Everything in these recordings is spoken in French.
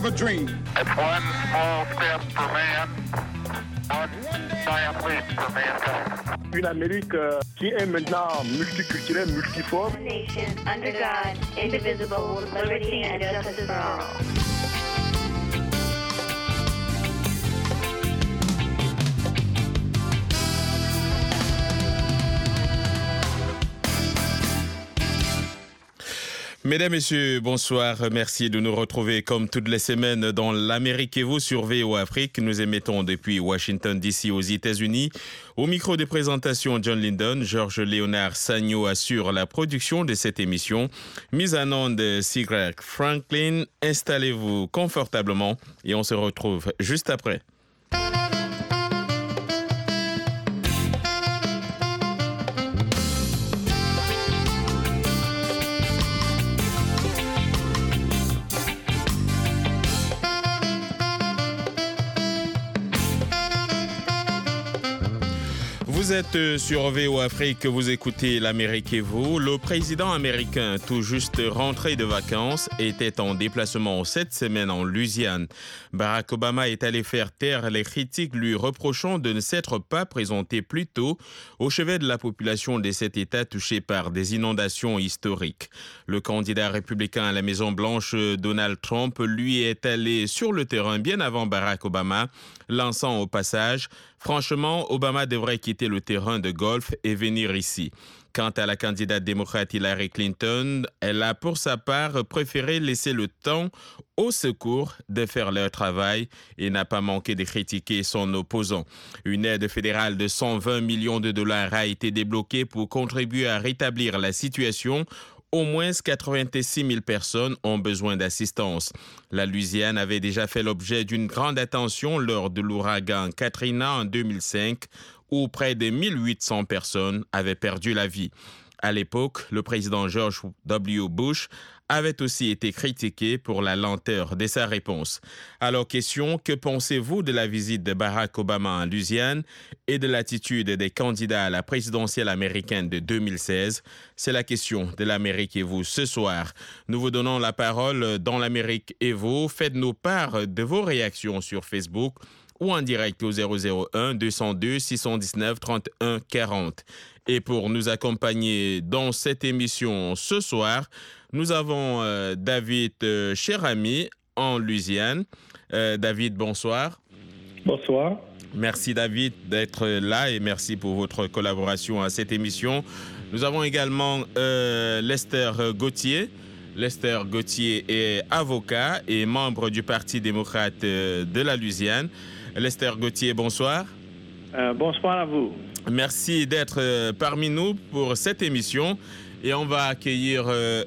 a dream. It's one small step for man, one giant leap for mankind. Une Amérique qui est maintenant multiculturelle, multiforme. Nation under God, indivisible, with liberty and justice for all. Mesdames, Messieurs, bonsoir. Merci de nous retrouver comme toutes les semaines dans l'Amérique et vous sur VOA Afrique. Nous émettons depuis Washington DC aux États-Unis. Au micro de présentation, John Linden, Georges Léonard Sagno assure la production de cette émission. Mise en onde Sigrid Franklin. Installez-vous confortablement et on se retrouve juste après. Vous êtes sur VOA Afrique, vous écoutez l'Amérique et vous. Le président américain, tout juste rentré de vacances, était en déplacement cette semaine en Louisiane. Barack Obama est allé faire taire les critiques lui reprochant de ne s'être pas présenté plus tôt au chevet de la population de cet État touché par des inondations historiques. Le candidat républicain à la Maison-Blanche, Donald Trump, lui est allé sur le terrain bien avant Barack Obama, lançant au passage « Franchement, Obama devrait quitter le terrain de golf et venir ici ». Quant à la candidate démocrate Hillary Clinton, elle a pour sa part préféré laisser le temps aux secours de faire leur travail et n'a pas manqué de critiquer son opposant. Une aide fédérale de 120 millions de dollars a été débloquée pour contribuer à rétablir la situation. Au moins 86 000 personnes ont besoin d'assistance. La Louisiane avait déjà fait l'objet d'une grande attention lors de l'ouragan Katrina en 2005, où près de 1800 personnes avaient perdu la vie. À l'époque, le président George W. Bush avait aussi été critiqué pour la lenteur de sa réponse. Alors, question, que pensez-vous de la visite de Barack Obama en Louisiane et de l'attitude des candidats à la présidentielle américaine de 2016? C'est la question de l'Amérique et vous ce soir. Nous vous donnons la parole dans l'Amérique et vous. Faites-nous part de vos réactions sur Facebook ou en direct au 001 202 619 31 40. Et pour nous accompagner dans cette émission ce soir, nous avons David Cherami en Louisiane. David, bonsoir. Bonsoir. Merci David d'être là et merci pour votre collaboration à cette émission. Nous avons également Lester Gauthier. Lester Gauthier est avocat et membre du Parti démocrate de la Louisiane. Lester Gauthier, bonsoir. Bonsoir à vous. Merci d'être parmi nous pour cette émission. Et on va accueillir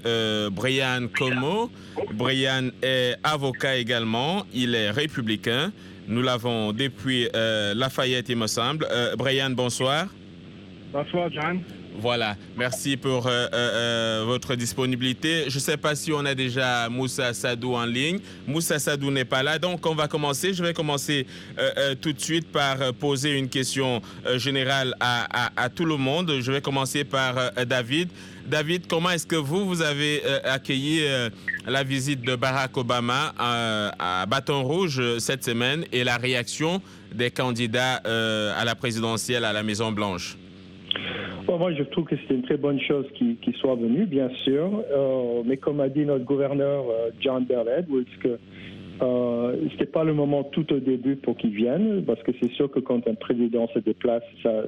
Brian Como. Brian est avocat également. Il est républicain. Nous l'avons depuis Lafayette, il me semble. Brian, bonsoir. Bonsoir, John. Voilà, merci pour votre disponibilité. Je ne sais pas si on a déjà Moussa Sadou en ligne. Moussa Sadou n'est pas là, donc on va commencer. Je vais commencer tout de suite par poser une question générale à tout le monde. Je vais commencer par David. David, comment est-ce que vous avez accueilli la visite de Barack Obama à Bâton Rouge cette semaine et la réaction des candidats à la présidentielle à la Maison-Blanche? Bon, moi, je trouve que c'est une très bonne chose qu'il soit venu, bien sûr. Mais comme a dit notre gouverneur John Bel Edwards, que c'était pas le moment tout au début pour qu'il vienne, parce que c'est sûr que quand un président se déplace, ça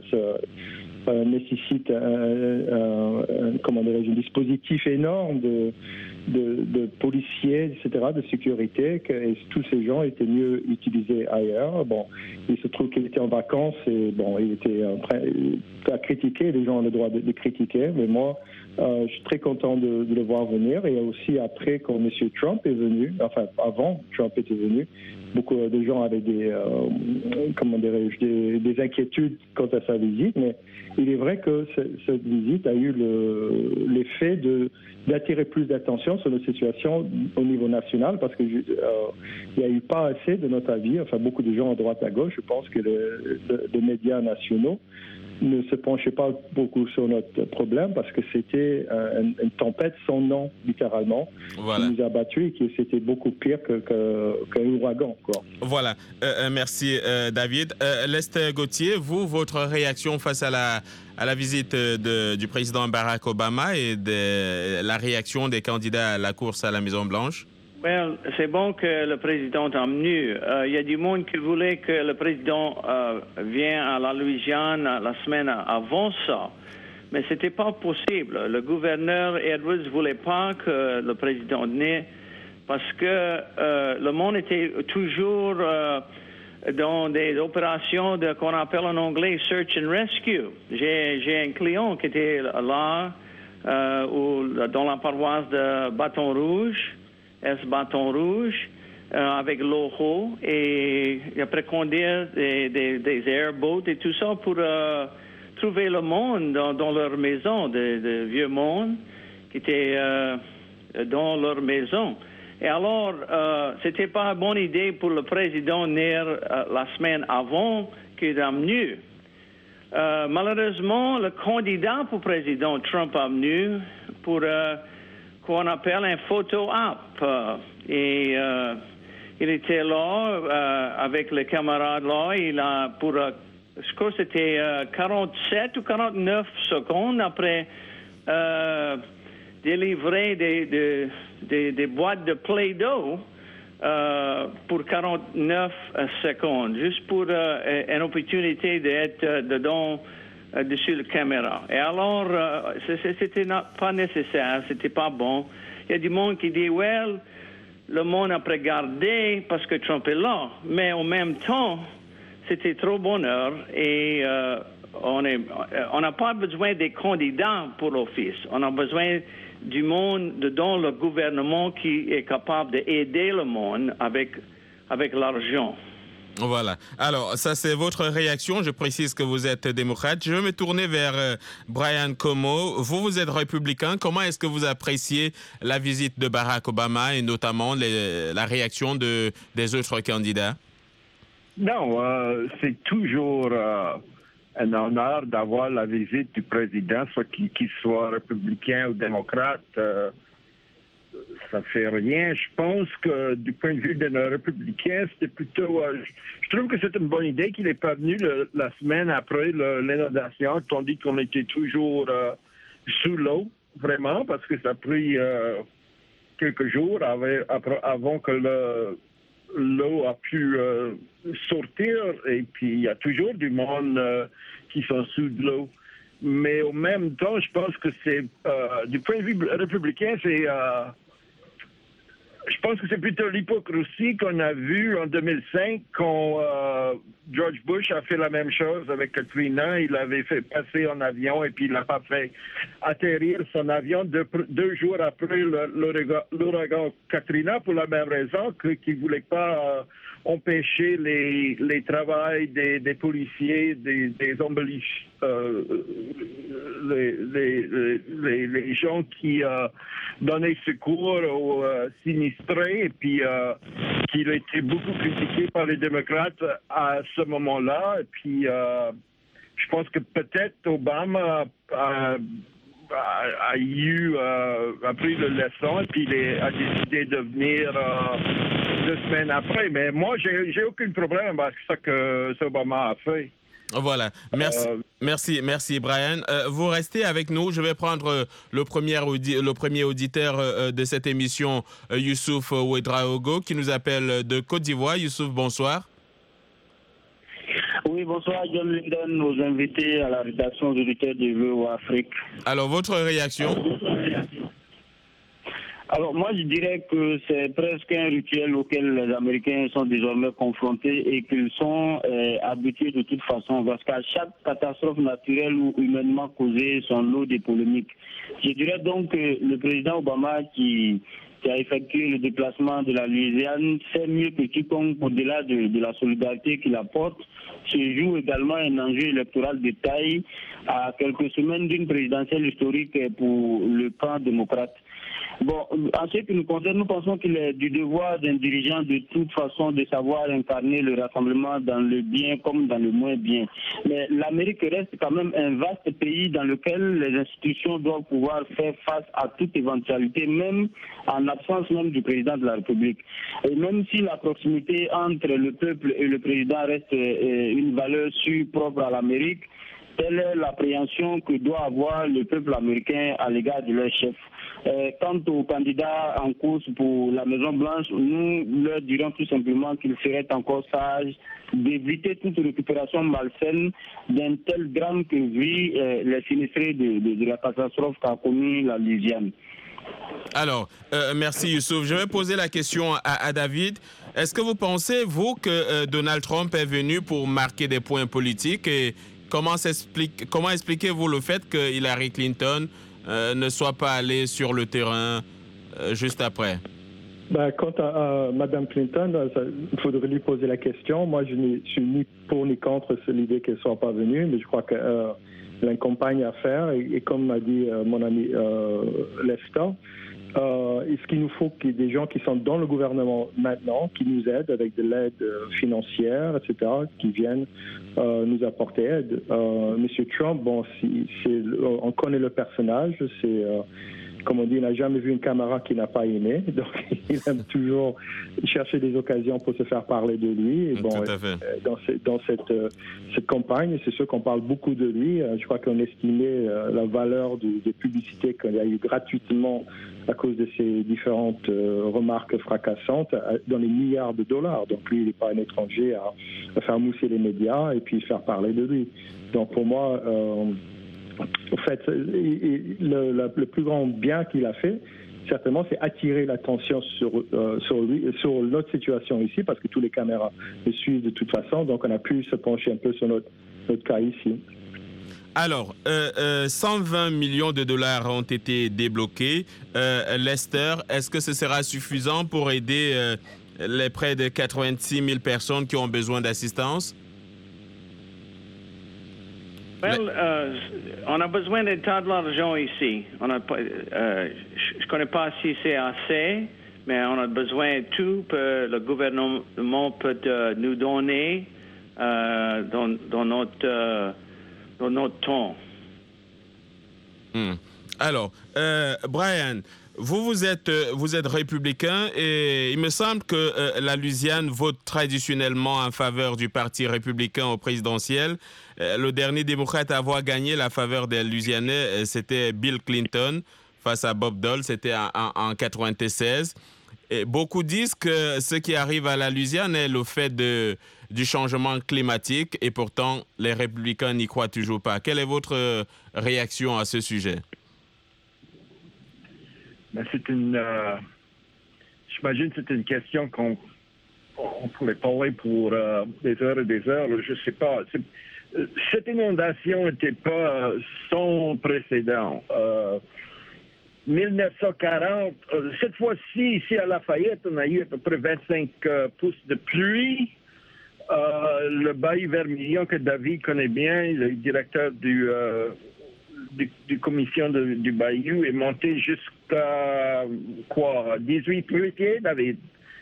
nécessite un dispositif énorme de policiers, etc., de sécurité, et tous ces gens étaient mieux utilisés ailleurs. Bon, il se trouve qu'il était en vacances et bon, il était à critiquer, les gens ont le droit de critiquer, mais moi, je suis très content de le voir venir. Et aussi après, quand M. Trump est venu, enfin avant Trump était venu, beaucoup de gens avaient des inquiétudes quant à sa visite, mais il est vrai que cette visite a eu l'effet d'attirer plus d'attention sur la situation au niveau national, parce que il n'y a eu pas assez, de notre avis, enfin beaucoup de gens à droite à gauche, je pense que les médias nationaux ne se penchait pas beaucoup sur notre problème parce que c'était une tempête sans nom, littéralement, Voilà. qui nous a battus et que c'était beaucoup pire qu'un ouragan, quoi. Voilà. Merci, David. Lester Gauthier, vous, votre réaction face à la visite du président Barack Obama et de la réaction des candidats à la course à la Maison-Blanche? Well, c'est bon que le président est venu. Il y a du monde qui voulait que le président vienne à la Louisiane la semaine avant ça. Mais ce n'était pas possible. Le gouverneur Edwards ne voulait pas que le président venait parce que le monde était toujours dans des opérations qu'on appelle en anglais Search and Rescue. J'ai un client qui était là dans la paroisse de Bâton Rouge, Bâton Rouge, avec l'OHO, et après conduire des airboats et tout ça pour trouver le monde dans leur maison, de vieux monde qui était dans leur maison. Et alors, c'était pas une bonne idée pour le président de venir la semaine avant qu'il est venu. Malheureusement, le candidat pour président Trump est venu pour qu'on appelle un photo op. Et il était là avec les camarades là. Il a pour, je crois que c'était 47 ou 49 secondes après délivrer des boîtes de Play-Doh pour 49 secondes, juste pour une opportunité d'être dedans dessus la caméra. Et alors, c'était pas nécessaire, c'était pas bon. Il y a du monde qui dit, well, le monde a regardé parce que Trump est là, mais en même temps, c'était trop bonheur et on n'a pas besoin des candidats pour l'office. On a besoin du monde dans le gouvernement qui est capable d'aider le monde avec l'argent. Voilà. Alors, ça, c'est votre réaction. Je précise que vous êtes démocrate. Je vais me tourner vers Brian Como. Vous êtes républicain. Comment est-ce que vous appréciez la visite de Barack Obama et notamment la réaction des autres candidats? Non, c'est toujours un honneur d'avoir la visite du président, soit qu'il soit républicain ou démocrate. Ça fait rien. Je pense que du point de vue d'un républicain, c'était plutôt... je trouve que c'est une bonne idée qu'il n'est pas venu la semaine après l'inondation, tandis qu'on était toujours sous l'eau, vraiment, parce que ça a pris quelques jours avant que l'eau a pu sortir. Et puis, il y a toujours du monde qui sont sous l'eau. Mais en même temps, je pense que c'est... du point de vue républicain, c'est... je pense que c'est plutôt l'hypocrisie qu'on a vue en 2005 quand George Bush a fait la même chose avec Katrina. Il avait fait passer en avion et puis il n'a pas fait atterrir son avion deux jours après l'ouragan Katrina pour la même raison qu'il ne voulait pas empêcher les travails des policiers, des les gens qui donnaient secours aux sinistrés, et puis qu'il a été beaucoup critiqué par les démocrates à ce moment-là. Et puis je pense que peut-être Obama a pris le leçon et puis il a décidé de venir 2 semaines après. Mais moi, j'ai aucun problème avec ce que Obama a fait. Voilà, merci Brian. Vous restez avec nous. Je vais prendre le premier auditeur de cette émission, Youssouf Ouedraogo, qui nous appelle de Côte d'Ivoire. Youssouf, bonsoir. Oui, bonsoir John Linden, nos invités à la rédaction auditeurs de VOA Afrique. Alors, votre réaction? Alors, moi, je dirais que c'est presque un rituel auquel les Américains sont désormais confrontés et qu'ils sont habitués de toute façon, parce qu'à chaque catastrophe naturelle ou humainement causée, son lot de polémiques. Je dirais donc que le président Obama qui qui a effectué le déplacement de la Louisiane, sait mieux que quiconque, au-delà de la solidarité qu'il apporte, se joue également un enjeu électoral de taille à quelques semaines d'une présidentielle historique pour le camp démocrate. Bon, en ce qui nous concerne, nous pensons qu'il est du devoir d'un dirigeant de toute façon de savoir incarner le rassemblement dans le bien comme dans le moins bien. Mais l'Amérique reste quand même un vaste pays dans lequel les institutions doivent pouvoir faire face à toute éventualité, même en absence même du président de la République. Et même si la proximité entre le peuple et le président reste une valeur sûre propre à l'Amérique, telle est l'appréhension que doit avoir le peuple américain à l'égard de leur chef. Quant aux candidats en course pour la Maison-Blanche, nous leur dirons tout simplement qu'il serait encore sage d'éviter toute récupération malsaine d'un tel drame que vit les sinistrés de la catastrophe qu'a connue la Louisiane. Alors, merci Youssouf. Je vais poser la question à David. Est-ce que vous pensez, vous, que Donald Trump est venu pour marquer des points politiques et comment expliquez-vous le fait que Hillary Clinton ne soit pas allée sur le terrain juste après? Quant à Mme Clinton, il faudrait lui poser la question. Moi, je ne suis ni pour ni contre l'idée qu'elle ne soit pas venue, mais je crois qu'elle a une campagne à faire. Et comme m'a dit mon ami Lester, ce qu'il nous faut, qu'il y ait des gens qui sont dans le gouvernement maintenant, qui nous aident avec de l'aide financière, etc., qui viennent nous apporter aide. Monsieur Trump, bon, on connaît le personnage, comme on dit, il n'a jamais vu une caméra qu'il n'a pas aimé, donc il aime toujours chercher des occasions pour se faire parler de lui. Et bon, tout à fait. Dans cette campagne, c'est sûr qu'on parle beaucoup de lui. Je crois qu'on estimait la valeur des publicités qu'il y a eu gratuitement à cause de ses différentes remarques fracassantes dans les milliards de dollars. Donc lui, il n'est pas un étranger à faire mousser les médias et puis faire parler de lui. Donc pour moi, en fait, le plus grand bien qu'il a fait, certainement, c'est attirer l'attention sur notre situation ici, parce que tous les caméras le suivent de toute façon. Donc on a pu se pencher un peu sur notre cas ici. Alors, 120 millions de dollars ont été débloqués. Lester, est-ce que ce sera suffisant pour aider les près de 86 000 personnes qui ont besoin d'assistance? On a besoin d'un tas de l'argent ici. Je ne connais pas si c'est assez, mais on a besoin de tout que le gouvernement peut nous donner dans notre temps. Alors, Brian, vous êtes républicain et il me semble que la Louisiane vote traditionnellement en faveur du parti républicain au présidentiel. Le dernier démocrate à avoir gagné la faveur des Louisianais, c'était Bill Clinton face à Bob Dole, c'était en 1996. Et beaucoup disent que ce qui arrive à la Louisiane est le fait du changement climatique et pourtant les républicains n'y croient toujours pas. Quelle est votre réaction à ce sujet? J'imagine que c'est une question qu'on pourrait parler pour des heures et des heures. Je ne sais pas. Cette inondation n'était pas sans précédent. 1940, cette fois-ci, ici à Lafayette, on a eu à peu près 25 pouces de pluie. Le Bayou Vermilion, que David connaît bien, le directeur du commission du Bayou, est monté jusqu'à 18 pieds, David?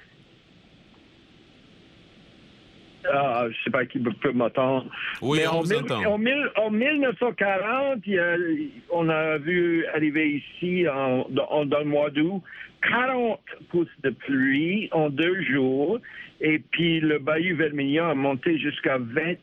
Je ne sais pas qui peut m'entendre. Oui, mais on vous entend. En 1940, on a vu arriver ici, dans le mois d'août, 40 pouces de pluie en 2 jours. Et puis, le Bayou Vermilion a monté jusqu'à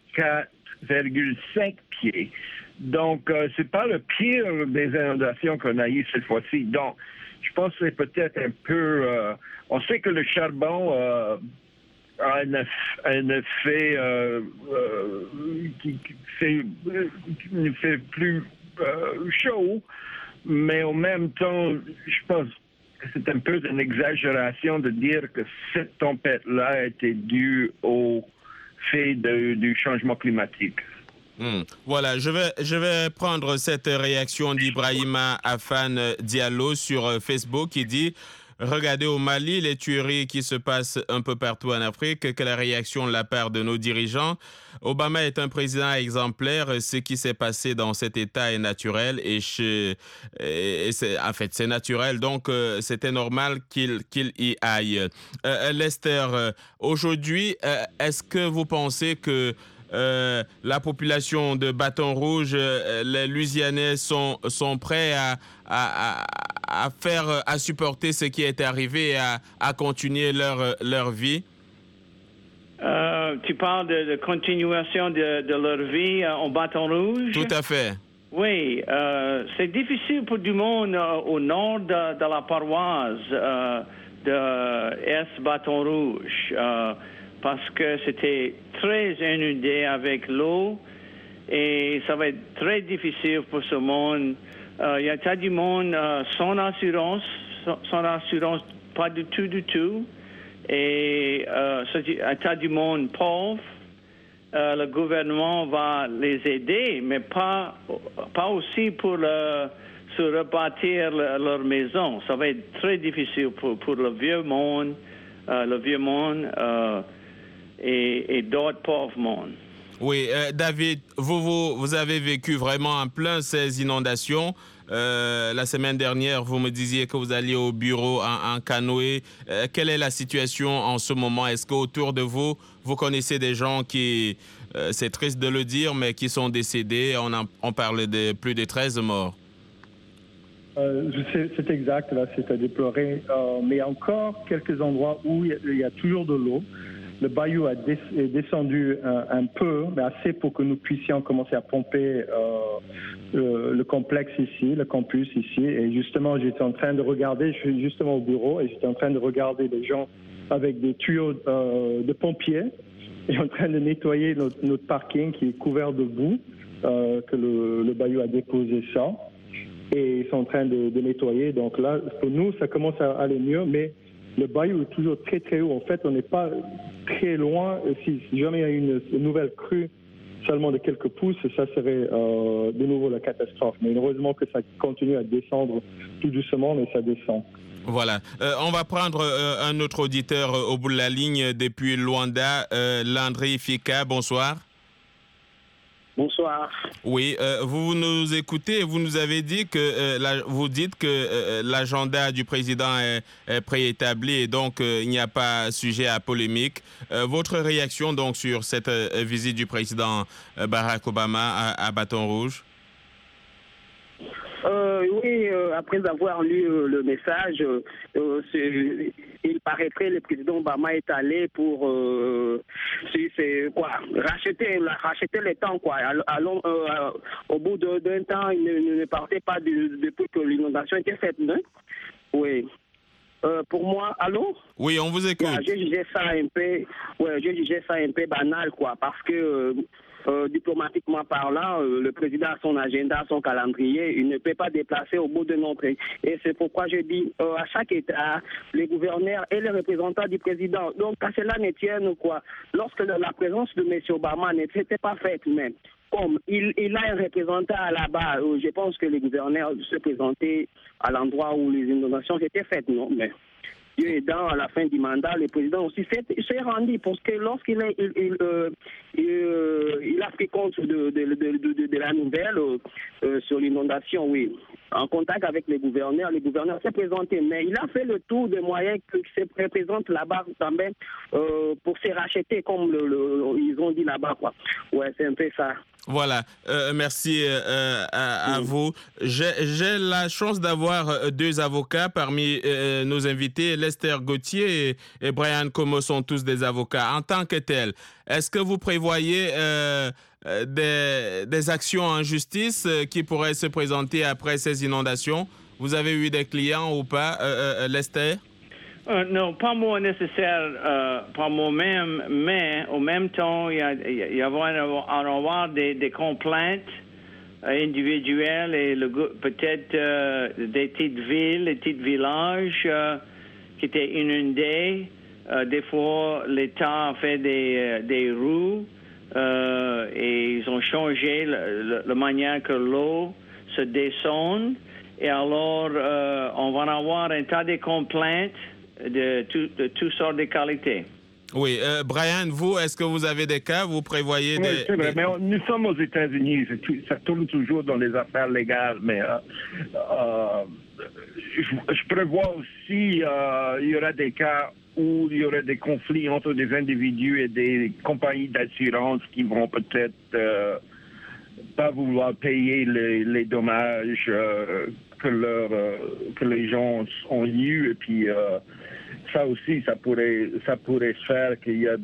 24,5 pieds. Donc, c'est pas le pire des inondations qu'on a eues cette fois-ci. Donc, je pense que c'est peut-être un peu... on sait que le charbon... a un effet qui nous fait plus chaud, mais en même temps, je pense que c'est un peu une exagération de dire que cette tempête-là était due au fait du changement climatique. Voilà, je vais prendre cette réaction d'Ibrahima Afan Diallo sur Facebook qui dit regardez au Mali les tueries qui se passent un peu partout en Afrique, quelle est la réaction de la part de nos dirigeants? Obama est un président exemplaire. Ce qui s'est passé dans cet État est naturel et c'est naturel. Donc, c'était normal qu'il y aille. Lester, aujourd'hui, est-ce que vous pensez que la population de Bâton Rouge, les Louisianais sont prêts à supporter ce qui est arrivé et à continuer leur vie? Tu parles de continuation de leur vie en Bâton Rouge? Tout à fait. Oui, c'est difficile pour du monde au nord de la paroisse de Est Bâton Rouge parce que c'était très inondé avec l'eau et ça va être très difficile pour ce monde. Il y a tas du monde sans assurance pas du tout. Et il y a tas du monde pauvre. Le gouvernement va les aider, mais pas aussi pour se rebâtir leur maison. Ça va être très difficile pour le vieux monde et d'autres pauvres mondes. Oui, David, vous avez vécu vraiment en plein ces inondations. La semaine dernière, vous me disiez que vous alliez au bureau en canoë. Quelle est la situation en ce moment? Est-ce qu'autour de vous, vous connaissez des gens qui, c'est triste de le dire, mais qui sont décédés? On parle de plus de 13 morts. C'est exact, là, c'est à déplorer. Mais il y a encore quelques endroits où il y a toujours de l'eau. Le bayou est descendu un peu, mais assez pour que nous puissions commencer à pomper le complexe ici, le campus ici. Et justement, j'étais en train de regarder, je suis justement au bureau, et j'étais en train de regarder des gens avec des tuyaux de pompiers et en train de nettoyer notre parking qui est couvert de boue, que le bayou a déposé ça. Et ils sont en train de nettoyer. Donc là, pour nous, ça commence à aller mieux, mais le bayou est toujours très, très haut. En fait, on n'est pas très loin. Si jamais il y a une nouvelle crue seulement de quelques pouces, ça serait de nouveau la catastrophe. Mais heureusement que ça continue à descendre tout doucement, mais ça descend. Voilà. On va prendre un autre auditeur au bout de la ligne depuis Luanda, Landry Fika. Bonsoir. Bonsoir. Oui, vous nous écoutez et vous nous avez dit que vous dites que l'agenda du président est préétabli et donc il n'y a pas sujet à polémique. Votre réaction donc sur cette visite du président Barack Obama à Bâton Rouge? Oui, après avoir lu le message, il paraîtrait que le président Obama est allé pour racheter le temps, quoi. Au bout d'un temps, il ne partait pas depuis que l'inondation était faite, non? Oui. Pour moi, allô? Oui, on vous écoute. Je jugeais ça un peu banal, quoi, parce que diplomatiquement parlant, le président a son agenda, son calendrier, il ne peut pas déplacer au bout de notre. Et c'est pourquoi je dis à chaque État, les gouverneurs et les représentants du président. Donc, à cela ne tienne, quoi. Lorsque la présence de M. Obama n'était pas faite, même. Comme il a un représentant là-bas, je pense que les gouverneurs se présentaient à l'endroit où les inondations étaient faites, non? Mais Dieu aidant, à la fin du mandat, le président aussi s'est rendu parce que lorsqu'il a pris compte de la nouvelle sur l'inondation, oui, en contact avec les gouverneurs s'est présenté, mais il a fait le tour des moyens qui se représentent là-bas quand même pour se racheter, comme ils ont dit là-bas, quoi. Ouais, c'est un peu ça. Voilà, merci à vous. J'ai la chance d'avoir deux avocats parmi nos invités. Lester Gauthier et Brian Como sont tous des avocats. En tant que tels, est-ce que vous prévoyez des actions en justice qui pourraient se présenter après ces inondations? Vous avez eu des clients ou pas, Lester? Non, pas moi nécessaire, pas moi-même, mais au même temps, il va y avoir des complaintes individuelles et peut-être des petites villes, des petits villages qui étaient inondés. Des fois, l'État a fait des roues et ils ont changé la manière que l'eau se descend. Et alors, on va avoir un tas de complaintes de toutes sortes de qualités. Oui, Brian, vous, est-ce que vous avez des cas? Vous prévoyez Oui, c'est vrai, mais nous sommes aux États-Unis, ça tourne toujours dans les affaires légales, mais je prévois aussi il y aura des cas où il y aurait des conflits entre des individus et des compagnies d'assurance qui vont peut-être pas vouloir payer les dommages que les gens ont eus, et puis ça aussi, ça pourrait se faire qu'il y a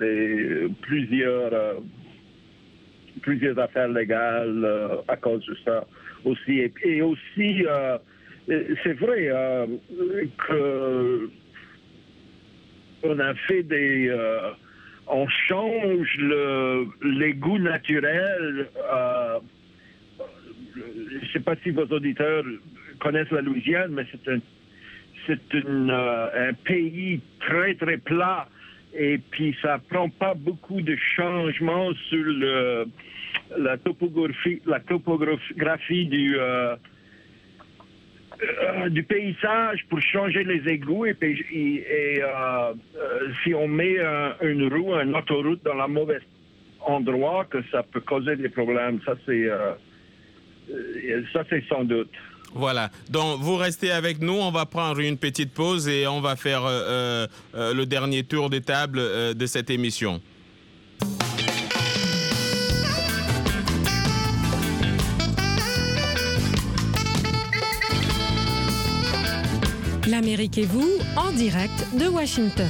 plusieurs affaires légales à cause de ça aussi. Et aussi, c'est vrai que on a fait on change les goûts naturels. Je ne sais pas si vos auditeurs connaissent la Louisiane, mais c'est un pays très, très plat, et puis ça prend pas beaucoup de changements sur la topographie du paysage pour changer les égouts, et si on met une autoroute dans le mauvais endroit, que ça peut causer des problèmes. Ça c'est sans doute. Voilà, donc vous restez avec nous, on va prendre une petite pause et on va faire le dernier tour de table de cette émission. L'Amérique et vous, en direct de Washington.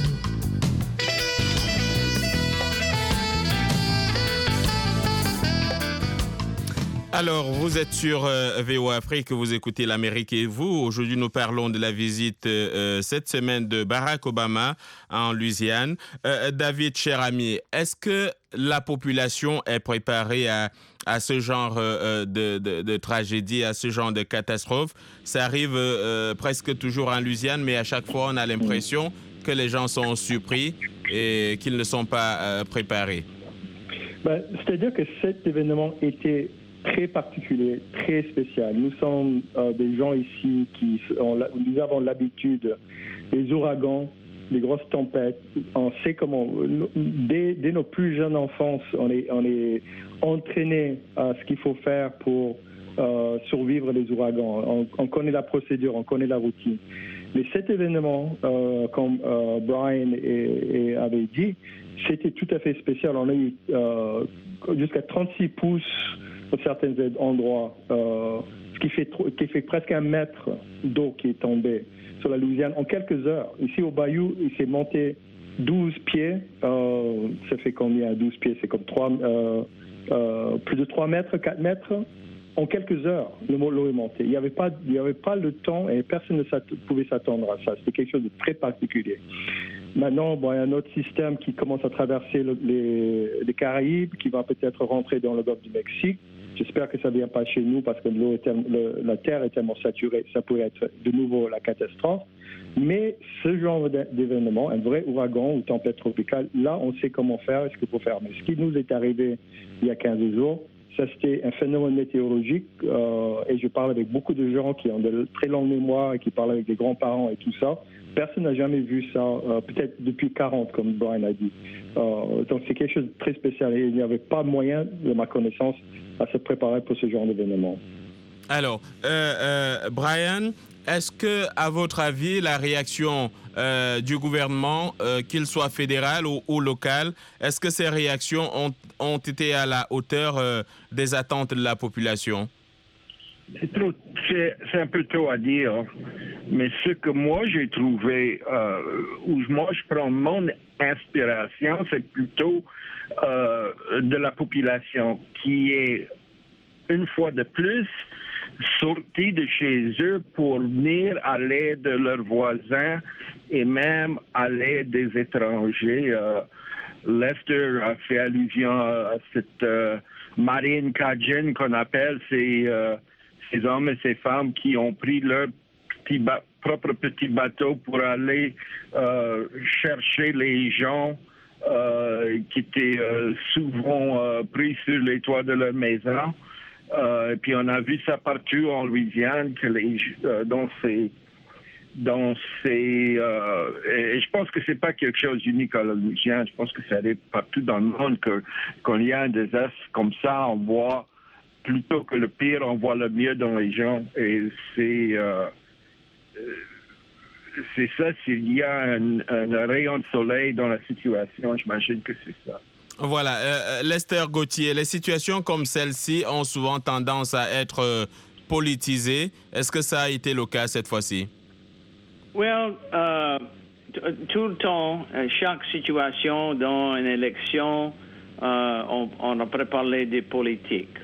Alors, vous êtes sur VOA Afrique, vous écoutez l'Amérique et vous. Aujourd'hui, nous parlons de la visite cette semaine de Barack Obama en Louisiane. David, cher ami, est-ce que la population est préparée à ce genre de tragédie, à ce genre de catastrophe? Ça arrive presque toujours en Louisiane, mais à chaque fois, on a l'impression que les gens sont surpris et qu'ils ne sont pas préparés. C'est-à-dire que cet événement était très particulier, très spécial. Nous sommes des gens ici nous avons l'habitude des ouragans, des grosses tempêtes. On sait comment, dès nos plus jeunes enfances, on est entraîné à ce qu'il faut faire pour survivre les ouragans. On connaît la procédure, on connaît la routine. Mais cet événement, comme Brian avait dit, c'était tout à fait spécial. On a eu jusqu'à 36 pouces pour certains endroits, ce qui fait presque 1 mètre d'eau qui est tombée sur la Louisiane en quelques heures. Ici au Bayou, il s'est monté 12 pieds. Ça fait combien 12 pieds? C'est comme plus de 3 mètres, 4 mètres. En quelques heures, l'eau est montée. Il n'y avait pas le temps et personne ne pouvait s'attendre à ça. C'était quelque chose de très particulier. Maintenant, il y a un autre système qui commence à traverser les Caraïbes, qui va peut-être rentrer dans le golfe du Mexique. J'espère que ça ne vient pas chez nous parce que la terre est tellement saturée, ça pourrait être de nouveau la catastrophe. Mais ce genre d'événement, un vrai ouragan ou tempête tropicale, là, on sait comment faire et ce qu'il faut faire. Mais ce qui nous est arrivé il y a 15 jours, ça, c'était un phénomène météorologique et je parle avec beaucoup de gens qui ont de très longues mémoires et qui parlent avec des grands-parents et tout ça. Personne n'a jamais vu ça, peut-être depuis 40, comme Brian a dit. Donc, c'est quelque chose de très spécial et il n'y avait pas moyen, de ma connaissance, à se préparer pour ce genre d'événement. Alors, Brian, est-ce que, à votre avis, la réaction du gouvernement, qu'il soit fédéral ou local, est-ce que ces réactions ont été à la hauteur des attentes de la population? C'est un peu tôt à dire, mais ce que moi j'ai trouvé, où moi je prends mon inspiration, c'est plutôt de la population qui est, une fois de plus, sortis de chez eux pour venir à l'aide de leurs voisins et même à l'aide des étrangers. Lester a fait allusion à cette marine cajun qu'on appelle ces hommes et ces femmes qui ont pris leur propre petit bateau pour aller chercher les gens qui étaient souvent pris sur les toits de leur maison. Et puis on a vu ça partout en Louisiane, que et je pense que c'est pas quelque chose d'unique à la Louisiane. Je pense que ça arrive partout dans le monde quand il y a un désastre comme ça, on voit plutôt que le pire, on voit le mieux dans les gens. Et c'est ça, s'il y a un rayon de soleil dans la situation, j'imagine que c'est ça. Voilà, Lester Gauthier, les situations comme celle-ci ont souvent tendance à être politisées. Est-ce que ça a été le cas cette fois-ci? Well, tout le temps, chaque situation dans une élection, on a préparé des politiques.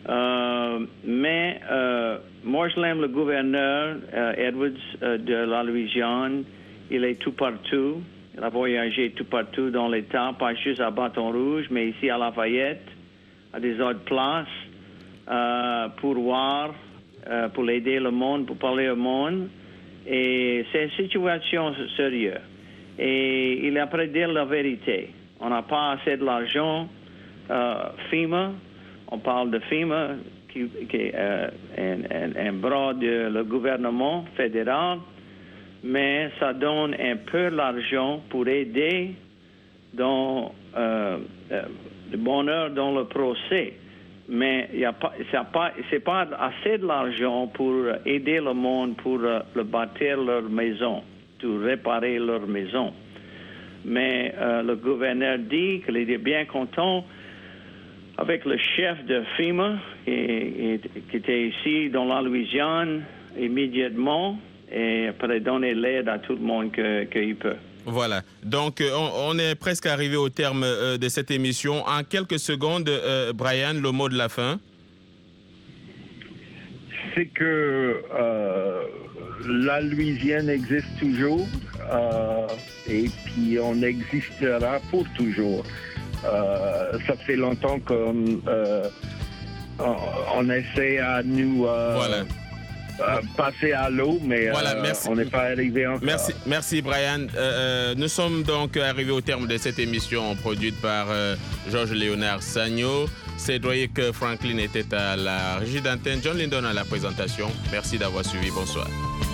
Mais moi, je l'aime le gouverneur Edwards de la Louisiane. Il est tout partout. Il a voyagé tout partout dans l'État, pas juste à Bâton Rouge, mais ici à Lafayette, à des autres places, pour voir, pour aider le monde, pour parler au monde. Et c'est une situation sérieuse. Et il a prédit la vérité. On n'a pas assez de l'argent. FEMA, on parle de FEMA, qui est un bras du gouvernement fédéral, mais ça donne un peu d'argent pour aider dans le bonheur dans le procès. Mais c'est pas assez de l'argent pour aider le monde pour bâtir leur maison, pour réparer leur maison. Mais le gouverneur dit qu'il était bien content avec le chef de FEMA qui était ici dans la Louisiane immédiatement et pour donner l'aide à tout le monde qu'il peut. Voilà, donc on est presque arrivé au terme de cette émission. En quelques secondes, Brian, le mot de la fin. C'est que la Louisiane existe toujours et puis on existera pour toujours. Ça fait longtemps qu'on essaie à nous... Voilà. Passer à l'eau, mais voilà, on n'est pas arrivé encore. Merci Brian. Nous sommes donc arrivés au terme de cette émission produite par Georges-Léonard Sagno. Cédric Franklin était à la régie d'antenne, John Lindon à la présentation. Merci d'avoir suivi. Bonsoir.